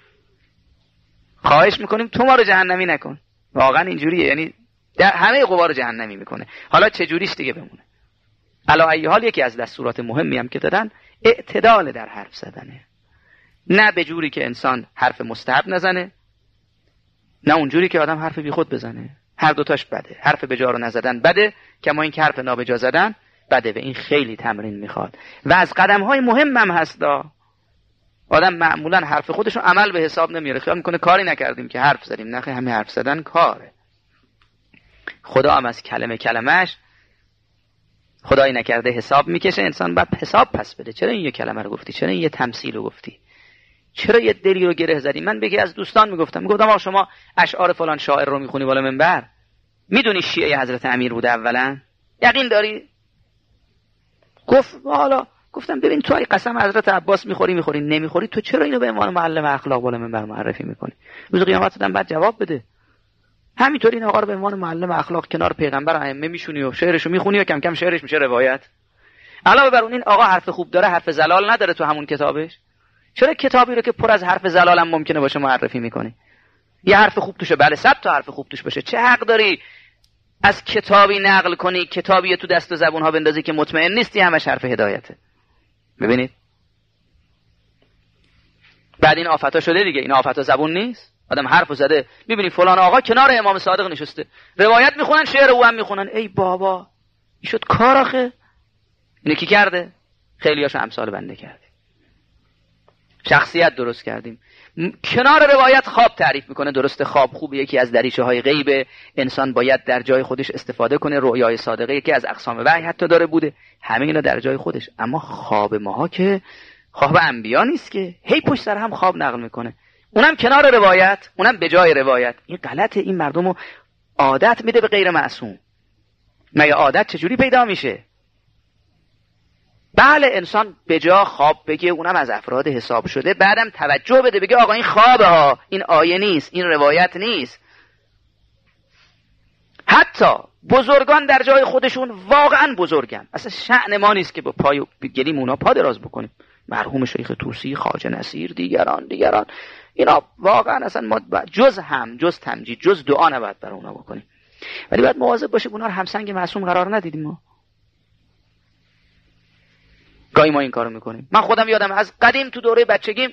S1: خواهش میکنیم تو ما رو جهنمی نکن. واقعا اینجوریه، یعنی همه قوا رو جهنمی میکنه. حالا چه جوریش دیگه بمونه. علا ای حال یکی از دستورات مهمی هم که دادن اعتدال در حرف زدنه، نه به جوری که انسان حرف مستحب نزنه، نه اونجوری که آدم حرف بی خود بزنه. هر دوتاش بده. حرف بجا رو نزدن بده، کما این که حرف نابجا زدن بده. و این خیلی تمرین میخواد و از قدم های مهم هم هست. آدم معمولا حرف خودشون عمل به حساب نمیاره، خیال میکنه کاری نکردیم که حرف زدیم. نه، همین حرف زدن کاره. خدا هم از کلمه کلمش خدایی نکرده حساب میکشه. انسان باید حساب پس بده. چرا این یه کلمه رو گفتی؟ چرا این یه تمثیل رو گفتی؟ چرا یه دلی رو گره زدی؟ من بگی از دوستان میگفتم میگفتم آقا شما اشعار فلان شاعر رو میخونی بالا منبر، میدونی شیعه حضرت امیر بوده اولا؟ یقین داری؟ گفت حالا گفتم ببین تو ای قسم حضرت عباس میخوری میخوری نمیخوری، تو چرا اینو به عنوان معلم اخلاق بالا منبر معرفی میکنی؟ روز قیامت دادن بعد جواب بده. همینطوری این آقا رو به عنوان معلم اخلاق کنار پیغمبر و ائمه میشونی و شعرشو میخونی و کم کم شعرش میشه روایت. علاوه بر اون این آقا حرف خوب داره، حرف زلال نداره تو همون کتابش. چرا کتابی رو که پر از حرف زلال هم ممکنه باشه معرفی میکنی؟ یه حرف خوب توشه، بله صد تا حرف خوب توش باشه، چه حق داری از کتابی نقل کنی، کتابی تو دست و زبون ها بندازی که مطمئن نیستی همش حرف هدایته؟ ببینید بعد این آفتا شده دیگه. این آفتا زبون نیست، آدم حرف زده. میبینی فلان آقا کنار امام صادق نشسته روایت میخونن، شعر او هم میخونن. ای بابا این شد کار آخه. اینو کی کرده؟ خیلیاشو امثال بنده کردیم، شخصیت درست کردیم. کنار روایت خواب تعریف میکنه. درست خواب خوب یکی از دریچه های غیب، انسان باید در جای خودش استفاده کنه. رؤیای صادقه یکی از اقسام وحی حتی داره بوده، همه اینا در جای خودش. اما خواب ماها که خواب انبیا نیست که، هی پشت سر هم خواب نقل میکنه، اونم کنار روایت، اونم به جای روایت. این غلطه. این مردمو عادت میده به غیر معصوم. مگه عادت چجوری پیدا میشه؟ بله انسان به جا خواب بگه، اونم از افراد حساب شده، بعدم توجه بده بگه آقا این خوابه ها، این آیه نیست، این روایت نیست. حتی بزرگان در جای خودشون واقعا بزرگن، اصلا شأن ما نیست که با پای گلیم اونا پا دراز بکنیم. مرحوم شیخ طوسی، خواجه نصیر، دیگران دیگران اینا واقعا اصلا ما جز هم جز تمجید جز دعا نباید برای اونا بکنیم. ولی باید مواظب باشیم اونا رو همسنگ معصوم قرار ندیدیم. ما گاهی ما این کارو میکنیم. من خودم یادم از قدیم تو دوره بچگیم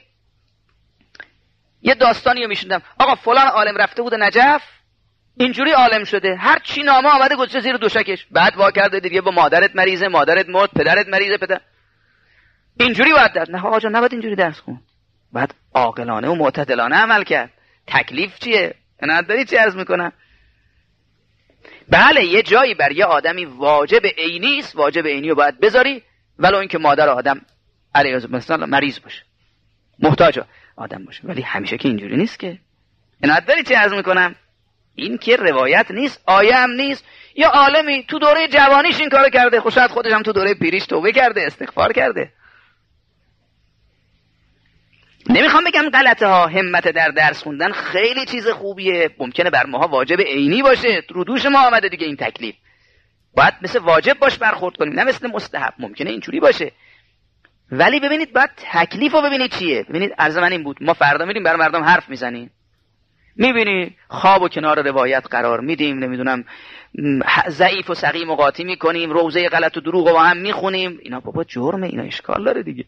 S1: یه داستانی رو میشنیدم. آقا فلان عالم رفته بود نجف، اینجوری عالم شده، هر چی نامه آمده گذاشته زیر دوشکش، بعد وا کرده دیگه با مادرت مریضه، مادرت مرد، پدرت مریضه، پدر اینجوری باید درس. نه آقا جان نباید اینجوری درس خون، بعد عاقلانه و معتدلانه عمل کرد. تکلیف چیه؟ عنایت داری چی عرض میکنم؟ بله یه جایی بر یه آدمی واجب عینی است، واجب عینی رو باید بذاری، ولو اینکه مادر آدم علیه مثلا مریض باشه، محتاج آدم باشه، ولی همیشه که اینجوری نیست که. عنایت داری چی عرض میکنم؟ این که روایت نیست، آیه هم نیست. یا عالمی تو دوره جوانیش این کارو کرده، خب شاید خودش هم تو دوره پیریش توبه کرده، استغفار کرده. نمیخوام بگم غلطه ها، همت در درس خوندن خیلی چیز خوبیه، ممکنه بر ماها واجب عینی باشه، رو دوش ما آمده دیگه این تکلیف، باید مثل واجب باش برخورد کنیم، نه مثل مستحب. ممکنه اینجوری باشه، ولی ببینید باید تکلیف رو ببینید چیه. ببینید عرض من این بود، ما فردا میریم بر مردم حرف میزنیم، میبینی خواب و کنار روایت قرار میدیم، نمیدونم ضعیف و سقیم و قاطی میکنیم، روزه غلط و دروغ رو با هم میخونیم. اینا بابا جرمه، اینا اشکال داره دیگه.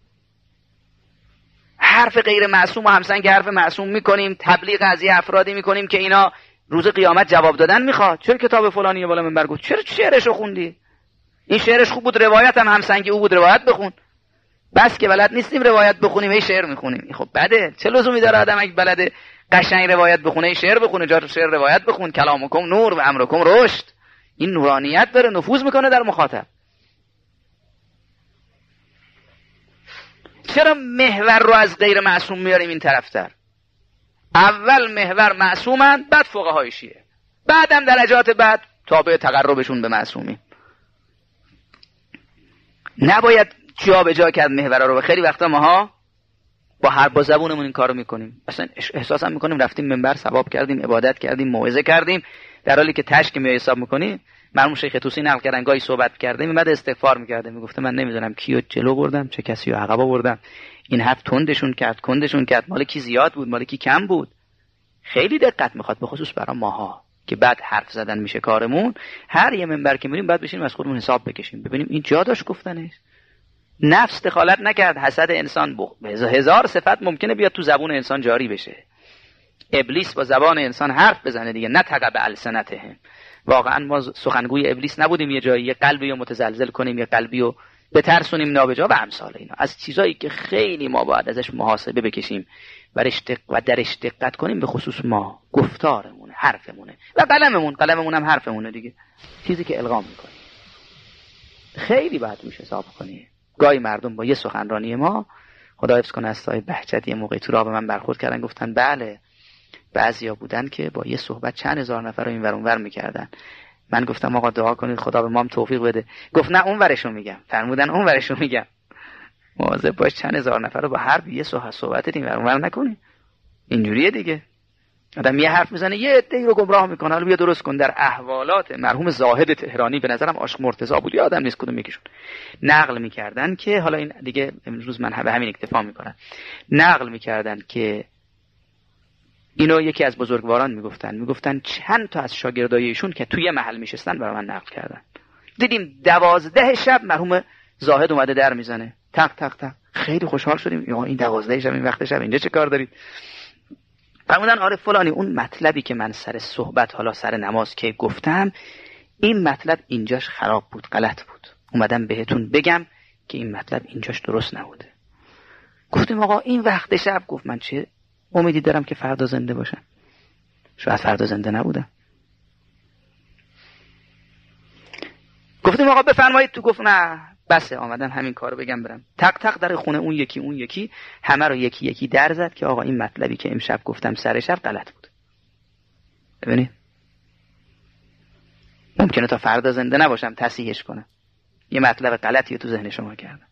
S1: حرف غیر معصوم و همسنگ حرف معصوم میکنیم، تبلیغ از یه افرادی میکنیم که اینا روز قیامت جواب دادن میخواد. چرا کتاب فلانی بالا منبر گفت؟ چرا شعرشو خوندی؟ این شعرش خوب بود، روایت هم همسنگی او بود، روایت بخون. بس که بلد نیستیم روایت بخونیم، هی شعر میخونیم. خب بده، چه لزومی داره آدم اگه بلده قشنگ روایت بخونه هی شعر بخونه؟ جا شعر روایت بخون. کلامکم نور و امرکم رشد. این نورانیت داره، نفوذ میکنه در مخاطب. چرا محور رو از غیر معصوم میاریم این طرفتر؟ اول محور معصومن، بعد فقهای شیعه، بعدم درجات بعد تابع تقربشون به معصومین. نباید جا به جا کرد محور رو. خیلی وقتا ماها با هر با زبونمون این کارو میکنیم، اصلا احساس هم میکنیم رفتیم منبر ثواب کردیم، عبادت کردیم، موعظه کردیم، در حالی که تشک می حساب میکنیم. مرحوم شیخ طوسی نقل کردن گاهی صحبت کردیم میمد استغفار میکرده، میگفته من نمیدونم کیو جلو بردم چه کسی رو عقب بردم، این حرف تندشون کرد کندشون کرد، مال کی زیاد بود مال کی کم بود. خیلی دقت میخواد، به خصوص برای ماها که بعد حرف زدن میشه کارمون. هر یه منبر که میریم بعد بشینیم از خودمون حساب بکشیم، ببینیم این جا داشت گفتنش. نفس دخالت نکرد، حسد انسان به هزار صفت ممکنه بیاد تو زبون انسان جاری بشه. ابلیس با زبان انسان حرف بزنه دیگه، نطق بالسنتهم. واقعا ما سخنگوی ابلیس نبودیم یه جایی یه قلبی رو متزلزل کنیم، یه قلبی رو بترسونیم نابجا و امثال اینا. از چیزایی که خیلی ما باید ازش محاسبه بکشیم و و درش دقت کنیم، به خصوص ما گفتارمونه، حرفمونه و قلممون. قلممون هم حرفمونه دیگه، چیزی که القا میکنیم. خیلی باید روش حساب کنیم. گاهی مردم با یه سخنرانی ما، خدا حفظ کنه، استای بهجتی موقعی تو راه به من برخورد کردن، گفتن بله بعضیا بودن که با یه صحبت چند هزار نفر رو این ور اون ور میکردن. من گفتم آقا دعا کنید خدا به ما هم توفیق بده. گفت نه اون ورشو میگم. فرمودن اون ورشو میگم. مواظب باش چند هزار نفر رو با هر یه صحبت صحبت این ور اون ور نکنی. اینجوریه دیگه. آدم یه حرف میزنه یه عده‌ای رو گمراه میکنه. حالا بیا درست کن. در احوالات مرحوم زاهد تهرانی، به نظرم عاشق مرتضی بود، یادم نیست کدوم یکیشون، نقل میکردن که حالا این دیگه امروز من به همین اکتفا میکنم، نقل میکردن که اینو یکی از بزرگواران میگفتن میگفتن چند تا از شاگردای ایشون که توی محل میشستن برای من نقل کردن. دیدیم دوازده شب مرحوم زاهد اومده در میزنه، تق تق تق. خیلی خوشحال شدیم، یا این دوازده شب این وقت شب اینجا چه کار دارید؟ فرمودن آره فلانی اون مطلبی که من سر صحبت حالا سر نماز که گفتم، این مطلب اینجاش خراب بود، غلط بود، اومدم بهتون بگم که این مطلب اینجاش درست نبوده. گفتیم آقا این وقت شب. گفت من چه امیدی دارم که فردا زنده باشم؟ شاید فردا زنده نبودم. گفتیم آقا بفرمایید تو. گفت نه بسه، آمدم همین کارو بگم برم. تق تق در خونه اون یکی اون یکی همه رو یکی یکی در زد که آقا این مطلبی که امشب گفتم سر شب غلط بود. ببینید ممکنه تا فردا زنده نباشم تصحیحش کنم، یه مطلب غلطی رو تو ذهن شما کردم.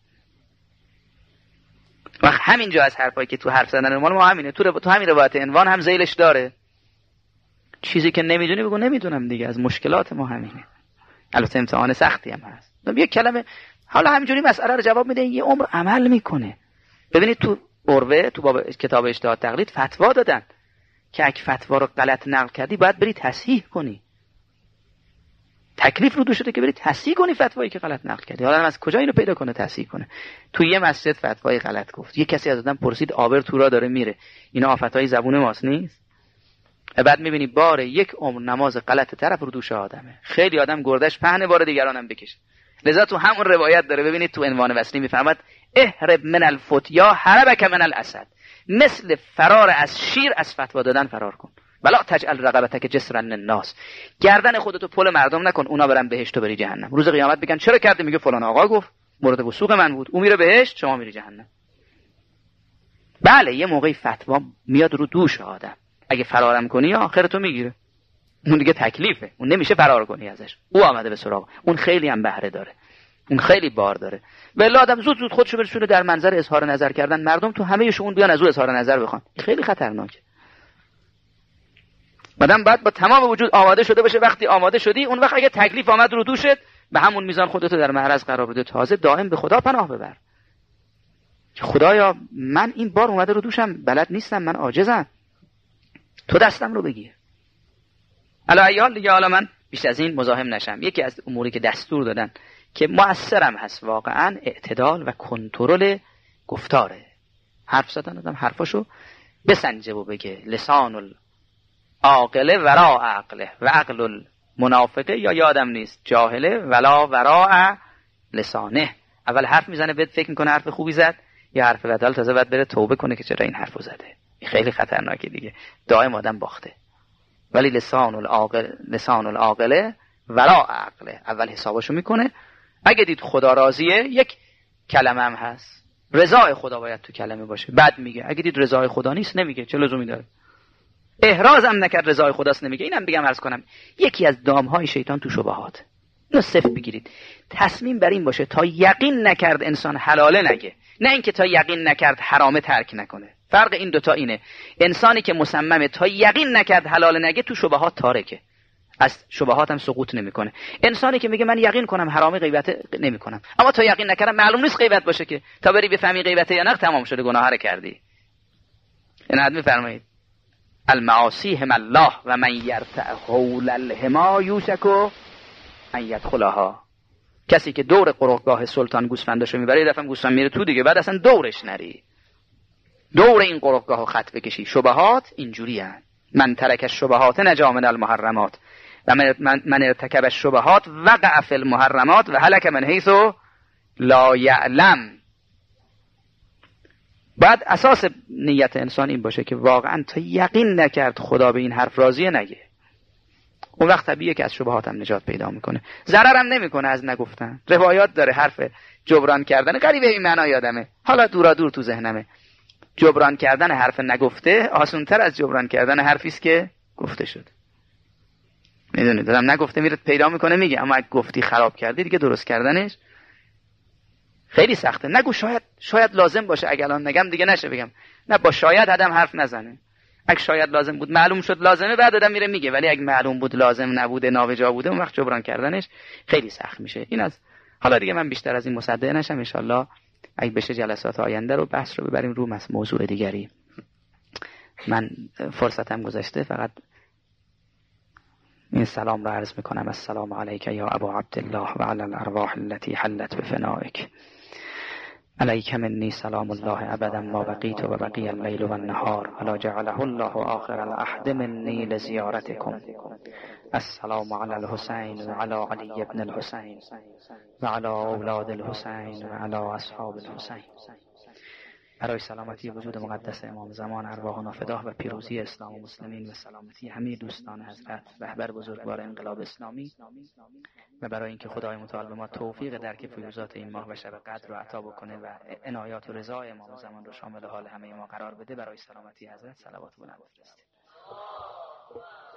S1: وقت همینجا از حرفایی که تو حرف زدن مال ما همینه، تو, تو همین روایت عنوان هم ذیلش داره. چیزی که نمیدونی بگو نمیدونم دیگه. از مشکلات ما همینه. البته امتحان سختی هم هست. یه کلمه حالا همینجوری مسئله رو جواب میده، یه عمر عمل میکنه. ببینید تو عروه تو باب کتاب اجتهاد تقلید فتوا دادن که اگه فتوا رو غلط نقل کردی باید بری تصحیح کنی. تکلیف رو دو شده که بری تصحیح کنی فتوایی که غلط نقل کردی. حالا از کجا اینو پیدا کنه تصحیح کنه؟ تو یه مسجد فتوای غلط گفت، یه کسی از آدم پرسید آبر تو را داره میره، اینا آفتای زبون ماست نیست؟ بعد میبینی بار یک عمر نماز غلط طرف رو دوش آدمه. خیلی آدم گردش پهنه بار دیگرانم بکشه. لذا تو همون روایت داره، ببینید تو عنوان وصلی میفرماد اهرب من الفتیا هربک من الاسد، مثل فرار از شیر از فتوا دادن فرار کن. بلا تجعل رقبتک جسرن الناس، گردن خودتو پل مردم نکن اونا برن بهشت و بری جهنم. روز قیامت بگن چرا کردی؟ میگه فلان آقا گفت مورد وثوق من بود، او میره بهشت شما میری جهنم. بله یه موقعی فتوا میاد رو دوش آدم، اگه فرارم کنی آخرتو میگیره، اون دیگه تکلیفه، اون نمیشه فرار کنی ازش، او آمده به سراغ، اون خیلی هم بهره داره، اون خیلی بار داره. بله آدم زود زود خودشو برسونه در منظر اظهار نظر کردن، مردم تو همه شون بیان از او اظهار نظر بخوان، خیلی خطرناکه. آدم بعد با تمام وجود آماده شده باشه، وقتی آماده شدی اون وقت اگه تکلیف آمد رو دوشت به همون میزان خودتو در معرض قرار بده. تازه دائم به خدا پناه ببر که خدایا من این بار اومده رو دوشم، بلد نیستم، من عاجزم، تو دستم رو بگیر. الا ایال دیگه، حالا من بیش از این مزاحم نشم. یکی از اموری که دستور دادن که مؤثرم هست واقعا اعتدال و کنترل گفتاره. حرف زدن آدم حرفاشو بسنجه و بگه. لسان العاقل ورا عقله و عقل المنافقه، یا یادم نیست، جاهله ولا ورا لسانه. اول حرف میزنه بعد فکر میکنه حرف خوبی زد یا حرف بدل، تازه بعد بره توبه کنه که چرا این حرفو زده. خیلی خطرناکه دیگه، دائم آدم باخته. ولی لسان العاقل لسان العاقله ولا عقله، اول حسابشو میکنه. اگه دید خدا راضیه یک کلمه هم هست، رضای خدا باید تو کلمه باشه. بعد میگه اگه دید رضای خدا نیست نمیگه، چه لزومی داره؟ احراز هم نکرد رضای خداست نمیگه. اینم بگم عرض کنم یکی از دامهای شیطان تو شبهات. اینو صفر بگیرید. تصمیم بر این باشه تا یقین نکرد انسان حلاله نگه، نه اینکه تا یقین نکرد حرامه ترک نکنه. فرق این دوتا اینه. انسانی که مصممه تا یقین نکرد حلاله نگه تو شبهات تارکه، از شبهات هم سقوط نمیکنه. انسانی که میگه من یقین کنم حرامه غیبت نمیکنم، اما تا یقین نکردم معلوم نیست غیبت باشه که تا بری بفهمی غیبته یا نه تمام شده، گناه رو کردی. این حد میفرمایید المعاصی هم الله و من یرتع حول الحما یوشک ان یدخلها. کسی که دور قرقگاه سلطان گوسفنداشو میبره، یه دفعه گوسفند میره تو دیگه، بعد اصلا دورش نری، دور این قرقگاهو خط بکشی. شبهات اینجوری هست. من ترک الشبهات نجا من المحرمات و من, من ارتکب الشبهات وقع فی المحرمات و هلک من حیث لا یعلم. بعد اساس نیت انسان این باشه که واقعا تا یقین نکرد خدا به این حرف راضیه نگه. اون وقت طبیعیه که از شبهات هم نجات پیدا میکنه، ضررم نمیکنه از نگفتن. روایات داره حرف جبران کردن، غریبه این معنا یادمه، حالا دورا دور تو ذهنمه. جبران کردن حرف نگفته آسان‌تر از جبران کردن حرفی است که گفته شد. میدونید دارم نگفته میره پیدا میکنه میگه، اما اگه گفتی خراب کردی دیگه درست کردنش خیلی سخته. نگو شاید شاید لازم باشه، اگه الان نگم دیگه نشه بگم. نه، با شاید آدم حرف نزنه. اگه شاید لازم بود معلوم شد لازمه بعد آدم میره میگه، ولی اگه معلوم بود لازم نبوده نابجا بوده اون وقت جبران کردنش خیلی سخت میشه. این از حالا دیگه من بیشتر از این مصدق نشم. ان شاءالله اگه بشه جلسات آینده رو بحث رو ببریم رو موضوع دیگری. من فرصتم گذشته، فقط این سلام را عرض میکنم: السلام علیک یا ابا عبدالله و علی الارواح التي حلت بفنائک. علیک منی سلام الله ابدا ما بقیت و بقی اللیل و النهار ولا جعله الله آخر العهد منی لزیارتکم. السلام علی الحسین و علی علی ابن الحسین و علی اولاد الحسین و علی اصحاب الحسین. برای سلامتی وجود مقدس امام زمان ارواحنا فداه و پیروزی اسلام و مسلمین و سلامتی همه دوستان حضرت رهبر بزرگوار انقلاب اسلامی، و برای اینکه خدای متعال به ما توفیق درک فیوزات این ماه و شب قدر رو عطا بکنه و عنایات و رضای امام زمان رو شامل حال همه ما قرار بده، برای سلامتی حضرت صلوات و بفرستید.